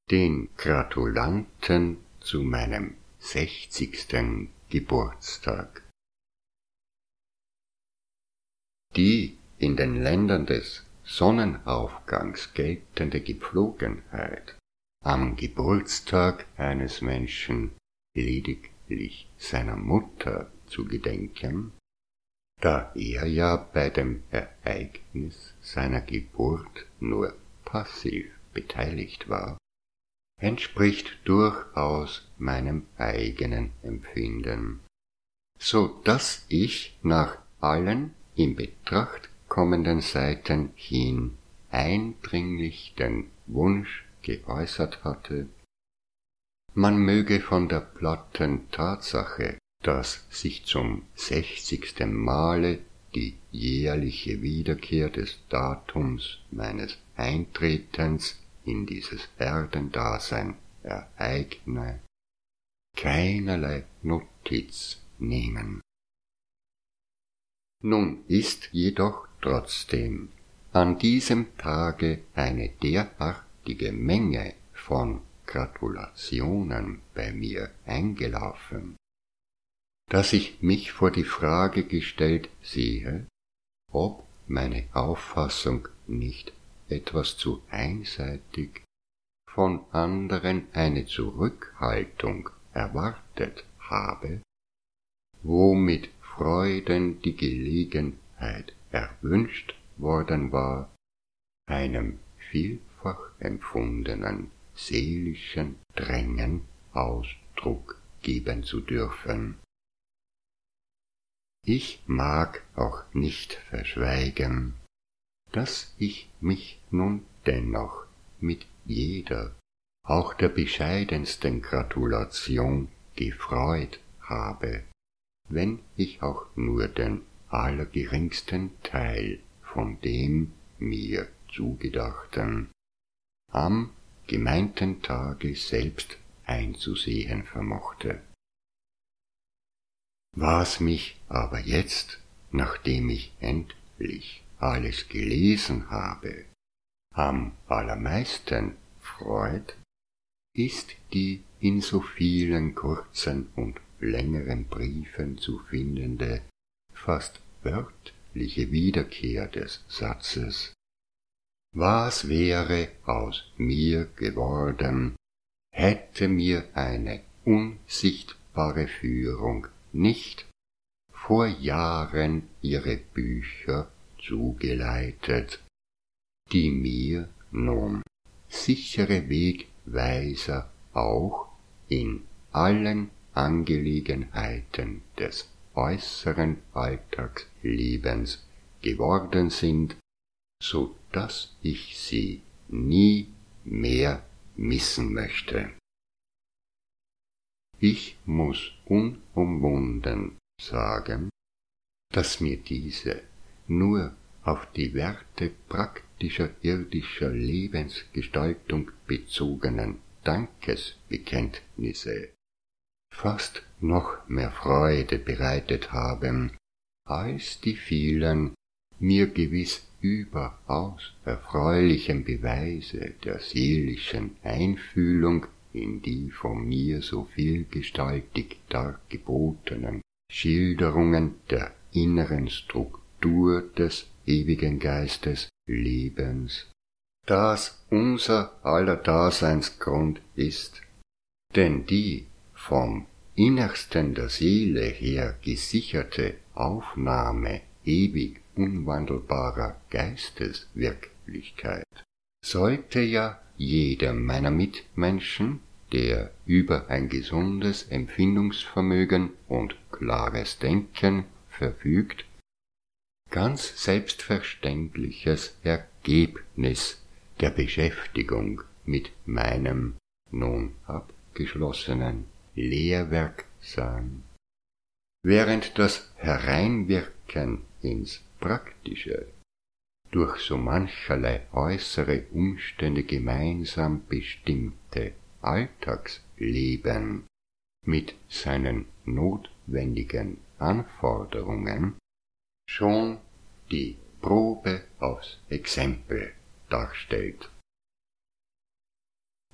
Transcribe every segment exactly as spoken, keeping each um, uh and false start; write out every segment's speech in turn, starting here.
den Gratulanten zu meinem sechzigsten Geburtstag. Die in den Ländern des Sonnenaufgangs geltende Gepflogenheit, am Geburtstag eines Menschen lediglich seiner Mutter zu gedenken, da er ja bei dem Ereignis seiner Geburt nur passiv beteiligt war, entspricht durchaus meinem eigenen Empfinden, so dass ich nach allen in Betracht kommenden Seiten hin eindringlich den Wunsch geäußert hatte, man möge von der platten Tatsache, dass sich zum sechzigsten Male die jährliche Wiederkehr des Datums meines Eintretens in dieses Erdendasein ereigne, keinerlei Notiz nehmen. Nun ist jedoch trotzdem an diesem Tage eine derartige Menge von Gratulationen bei mir eingelaufen, dass ich mich vor die Frage gestellt sehe, ob meine Auffassung nicht etwas zu einseitig von anderen eine Zurückhaltung erwartet habe, womit Freuden die Gelegenheit erwünscht worden war, einem vielfach empfundenen seelischen Drängen Ausdruck geben zu dürfen. Ich mag auch nicht verschweigen, dass ich mich nun dennoch mit jeder, auch der bescheidensten Gratulation gefreut habe, wenn ich auch nur den allergeringsten Teil von dem mir zugedachten am gemeinten Tage selbst einzusehen vermochte. Was mich aber jetzt, nachdem ich endlich alles gelesen habe, am allermeisten freut, ist die in so vielen kurzen und längeren Briefen zu findende, fast wörtliche Wiederkehr des Satzes: Was wäre aus mir geworden, hätte mir eine unsichtbare Führung nicht vor Jahren ihre Bücher zugeleitet, die mir nun sichere Wegweiser auch in allen Angelegenheiten des äußeren Alltagslebens geworden sind, so dass ich sie nie mehr missen möchte. Ich muss unumwunden sagen, dass mir diese nur auf die Werte praktischer irdischer Lebensgestaltung bezogenen Dankesbekenntnisse fast noch mehr Freude bereitet haben, als die vielen mir gewiss überaus erfreulichen Beweise der seelischen Einfühlung in die von mir so vielgestaltig dargebotenen Schilderungen der inneren Struktur des ewigen Geistes Lebens, das unser aller Daseinsgrund ist, denn die vom Innersten der Seele her gesicherte Aufnahme ewig unwandelbarer Geisteswirklichkeit sollte ja jedem meiner Mitmenschen, der über ein gesundes Empfindungsvermögen und klares Denken verfügt, ganz selbstverständliches Ergebnis der Beschäftigung mit meinem nun abgeschlossenen Lehrwerk sein, während das Hereinwirken ins Praktische durch so mancherlei äußere Umstände gemeinsam bestimmte Alltagsleben mit seinen notwendigen Anforderungen schon die Probe aufs Exempel darstellt.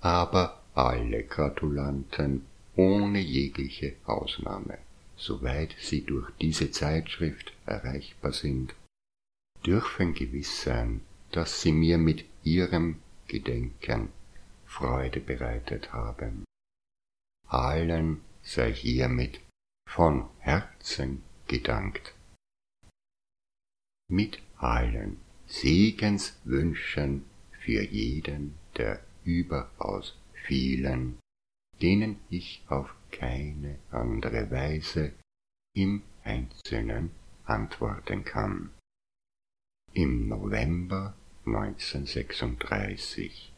aber alle Gratulanten ohne jegliche Ausnahme, soweit sie durch diese Zeitschrift erreichbar sind, dürfen gewiss sein, dass sie mir mit ihrem Gedenken Freude bereitet haben. Allen sei hiermit von Herzen gedankt. Mit allen Segenswünschen für jeden der überaus vielen, denen ich auf keine andere Weise im Einzelnen antworten kann. Im November neunzehnhundertsechsunddreißig